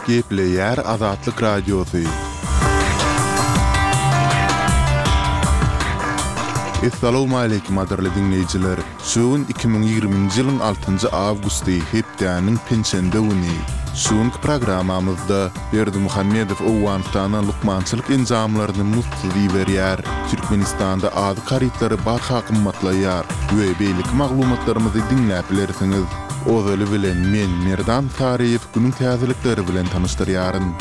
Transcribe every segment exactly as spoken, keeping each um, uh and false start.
Gepleyer Azatlyk Radiosu. Assalamu alaykum adarly dinleyijiler. Şuun iki bin ýygrymynjy ýylyň altynjy awgusty hepdeniň pençende güni. Şuň programamyzda Berdimuhammedow Owantana lukmançylyk enjamlaryny mutly berýär. Türkmenistanda ady karytlary barha kymmatlaýar. We beýlik maglumatlarymyzy dinläp bilersiňiz. Ozaly bilen men Merdan Tariýew günüň täzelikleri bilen tanyşdyrýaryn.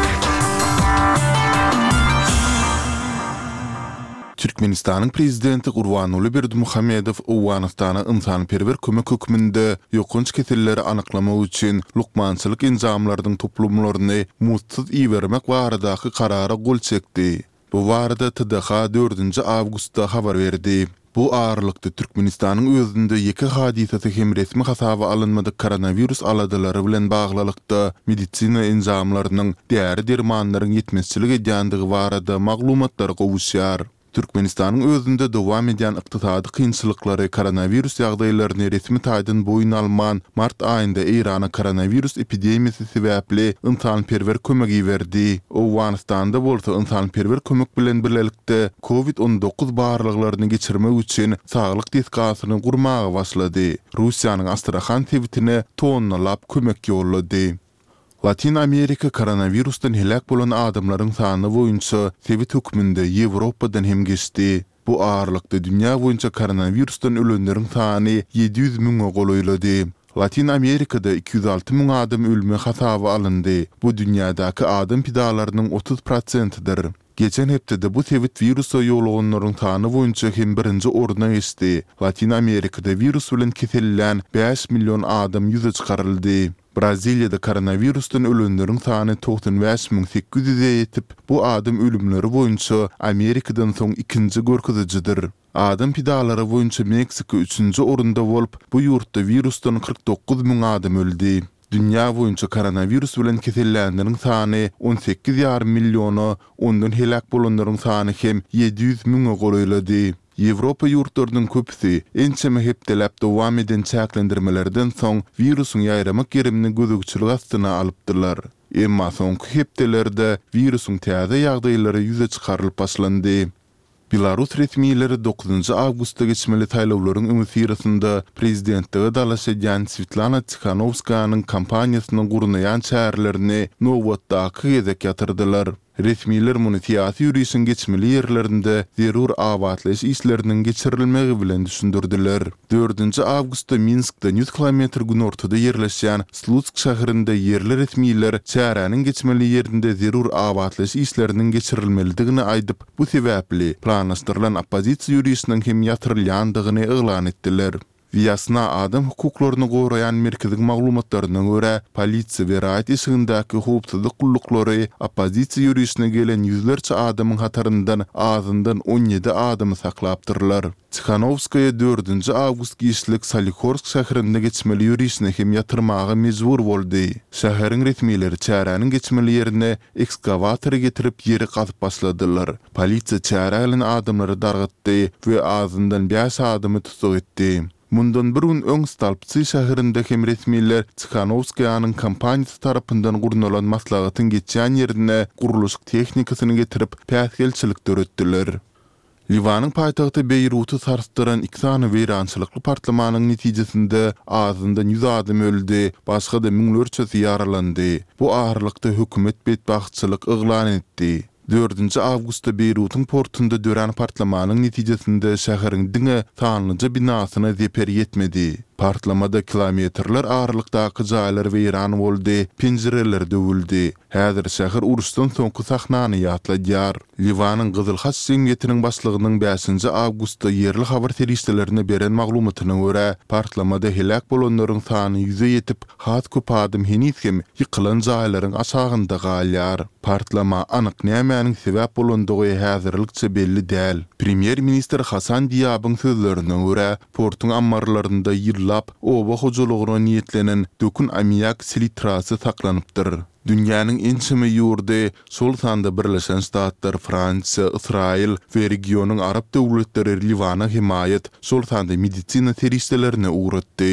Türkmenistanyň prezidenti Gurbanuly Berdimuhammedow Owantana ynsanperwer kömek hökmünde ýokunç kesilleri anyklamak üçin lukmançylyk enjamlarynyň toplumlaryny mutsuz iýermek baradaky karara gol çekdi. Bu barada T D H dördünji awgustda habar berdi. Bu ağırlıkta Türkmenistanyň özünde iki hadisesi hem resmi hasaba alınmadı koronavirus aladylary bilen baglanykda medisina enjamlarynyň däri dermanlaryň ýetmezçiligi edýänligi barada maglumatlar gowuşýar. Türkmenistanyň özünde dowam edýän ykdysady kynçylyklary koronavirus ýagdaýlaryny resmi taýdan boyun alman mart aýynda Irana koronavirus epidemiýasy sebäpli ynsanperwer kömegi berdi. Owganistanda bolsa ynsanperwer kömek bilen birlelikde covid on dokuz barlyklaryny geçirmek üçin saglyk teskasyny gurmagy başlady. Russiýanyň Astrakhan tewitine tonnalap kömek ýollady. Latin Amerika koronavirusdan helak bolan adamlaryň sany boýunça tewit hökmünde Ýewropadan hem geçdi. Bu ağırlykda dünýä boýunça koronavirusdan ölenleriň sany ýedi ýüz miňe golaýlady. Latin Amerikada iki yüz altı miň adam ölüme hasaba alındy. Bu dünýädäki adam pidalarynyň otuz prosentidir. Geçen hepde bu tewit virusa ýoluganlaryň sany boýunça hem birinji oruna geçdi. Latin Amerikada virus bilen kesellen beş milyon adam ýüze çykaryldy. Braziliýada koronavirusdan ölenleriň sany doksan beş miň sekiz ýüze ýetip, bu adam ölümleri boýunça Amerikadan soň ikinji görkezijdir. Adam pidalary boýunça Meksika üçünji orunda bolup, bu ýurtda virusdan kırk dokuz miň adam öldi. Dünya boýunça koronavirus bilen kesellänleriň sany on sekiz ýarym milliony, ondan helak bolanlaryň sany hem ýedi ýüz miňe golaýlady. Ýewropa ýurtlarynyň köpüsi ençeme hepdelap dowam eden çäklendirmelerden soň virusyň ýaýramak gerimini gözükçülük astyna alypdylar. Emma soňky hepdelerde virusyň täze ýagdaýlary ýüze çykarylyp başlandy. Belarus resmiýetleri dokuzunji awgustda geçmeli taýlawlaryň öňsirasynda prezidentligi dalaşy edýän Svetlana Tikhanovskanyň kampaniýasynyň gurnaýan çärlerini nowatdaky gezek ýatyrdylar. Resmiýetler muny tiýasy ýürüýüşiň geçmeli ýerlerinde zerur awatlaş işleriniň geçirilmegi bilen düşündirdiler. dördünji awgustda Minskda yüz kilometr günortada ýerleşýän Slutsk şäherinde ýerli resmiýetler çäräniň geçmeli ýerinde zerur awatlaş işleriniň geçirilmelidigini aýdyp, bu sebäpli planlaşdyrylan oppozisiýa ýürüýüşiniň hem ýatyrylýandygyny eglan etdiler. Vyasna adam hukuklaryny gorayan merkezlik maglumatlaryna görä, polisiýa we raýat işigindäki howpsuzlyk gullukları oppozisiýa ýürüýüşine gelen ýüzlerçe adamyň hataryndan azyndan on ýedi adamy saklapdyrlar. Tikhanovskaya dördünji awgust gişlik Solikorsk şäherinde geçmeli ýürüýüşine hem ýatyrmagy mejbur boldy. Şäheriň resmiýetleri çäräniň geçmeli ýerine ekskavator getirip ýeri gazyp başladylar. Polisiýa çärälen adamlary dargatdy we azyndan beş adamy tutuk etdi. Mundan bir gün Öňstalpçy şäherinde hem resmiýetler Tikhanovskaýanyň kampaniýasy tarapyndan gurnalan maslahatyň geçýän ýerine guruluş tehnikasyny getirip päsgelçilik döretdiler. Liwanyň paýtagty Beyruty sarsdyran iki sany weýrançylykly partlamanyň netijesinde azyndan yüz adam öldi, başga da miňlerçesi ýaralandy. Bu ağırlykda hökümet bedbahtçylyk eglan etdi. dördünji awgustda Beyrutyň portunda dören partlamanyň netijesinde şäheriň diňe tanlyja binasyna zeper ýetmedi. Partlamada kilometrler ağırlykdaky jaýlar weýran boldy, penjereler döwüldi. Häzir şäher uruşdan soňky sahnany ýatladýar. Liwanyň Gyzyl Haç Cemgyýetiniň başlygynyň beşinji awgustda ýerli habar terişlerine beren maglumatyna görä, partlamada helak bolanlaryň sany ýüze ýetip, hat köp adam henüz hem ýykylan jaýlaryň aşagynda galýar. Partlama anyk nämäniň sebäp bolandygy häzirlikçe belli däl. Premier minister Hasan Diýabyň sözlerine görä, portuň ammarlarynda ýyllap oba hojulugyna niýetlenen dökün ammiak silitrasy saklanypdyr. Dünýäniň ençeme ýurdy, şol sanda Birleşen Ştatlar, Fransiýa, Israil we regionyň Arab döwletleri Liwana himayet şol sanda medisina terişlerine uğratdy.